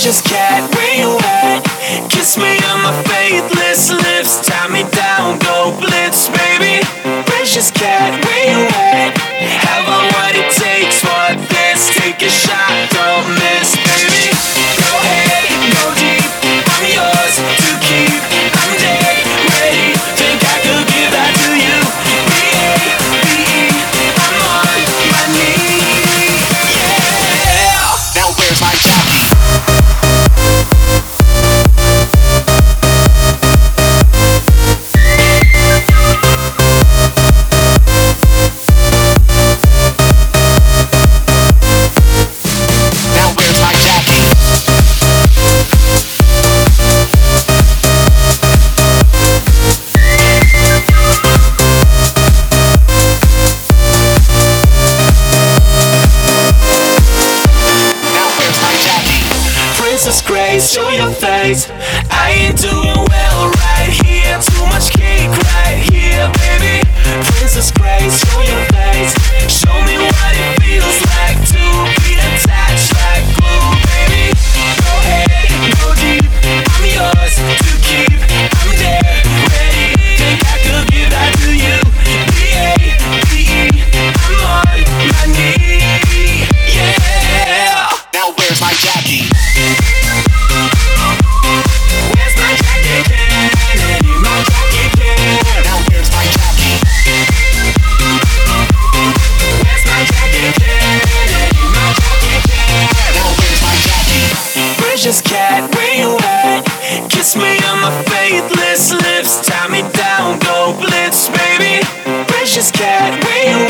Precious cat, where you at? Kiss me on my faithless lips. Tie me down, go blitz, baby. Precious cat, where you at? Have I what it takes for this? Take a shot, don't miss, baby. Go ahead, go deep. I'm yours to keep. I'm dead ready. Think I could give that to you? B-A-B-E. I'm on my knees. Yeah. Now where's my jockey? Princess Grace, show your face. I ain't doing well right here. Too much cake right here, baby. Princess Grace, show your face. Show me what it feels like to be attached like glue, baby. Go ahead, go deep. I'm yours to keep. I'm there, ready. Think I could give that to you? B-A-B-E. I'm on my knee. Yeah. Now where's my jockey? Where's my jockey Kennedy? My jockey Kennedy. Now where's my jockey? Where's my jockey Kennedy? My jockey Kennedy. Now where's my jockey? Precious cat, where you at? Kiss me on my faithless lips. Tie me down, go blitz, baby. Precious cat, where you